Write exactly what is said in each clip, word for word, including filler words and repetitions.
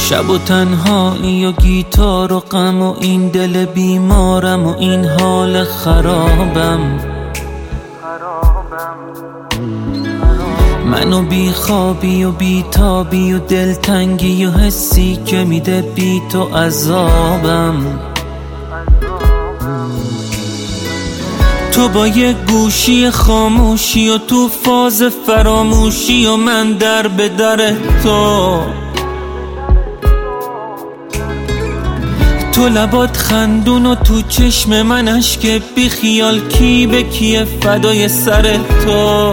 شب و تنهایی و گیتار و غم و این دل بیمارم و این حال خرابم، منو بی خوابی و بی تابی و دلتنگی و حسی که میده بی تو عذابم. تو با یه گوشی خاموشی و تو فاز فراموشی و من در به در تو، تو لبات خندون و تو چشم من اشک بی خیال، کی به کیه فدای سر تو.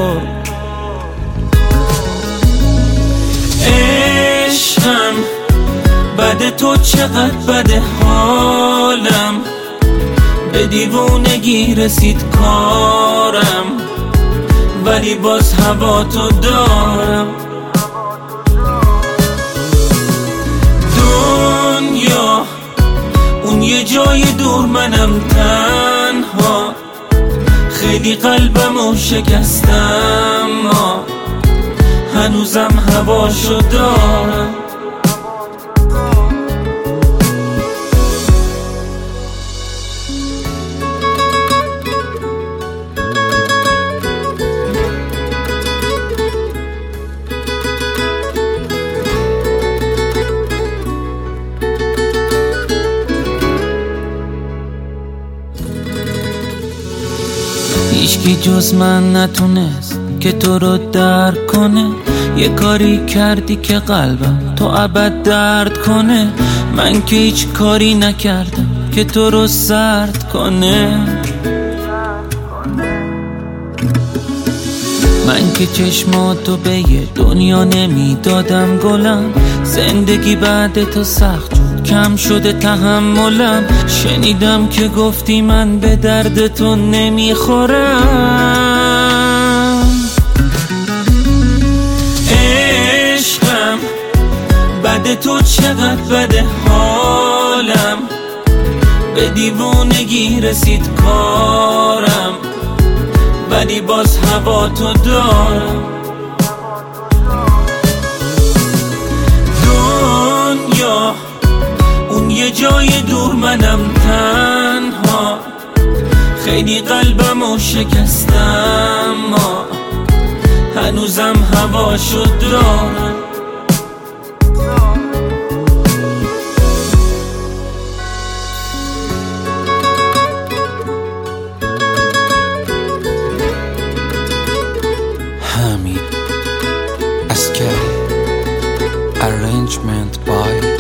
عشقم بده تو چقدر بده حالم، به دیوونگی رسید کارم ولی باز هوا تو دارم. دنیا اون یه جای دور، منم تنها، خیلی قلبمو شکستم ما هنوزم هواشو دارم. هیچکی جز من نتونست که تو رو درک کنه، یه کاری کردی که قلبم تو ابد درد کنه. من که هیچ کاری نکردم که تو رو سرد کنه، من که چشماتو به یه دنیا نمیدادم گلم. زندگی بعد تو سخت شد، کم شده تحملم. شنیدم که گفتی من به درد تو نمیخورم. عشقم بده تو چقدر بده حالم، به دیوونگی رسید کارم ولی باز هوا تو دارم. دنیا اون یه جای دور، منم تنها، خیلی قلبمو شکستم ما هنوزم هواشو دارم. Hamid Askari. Arrangement by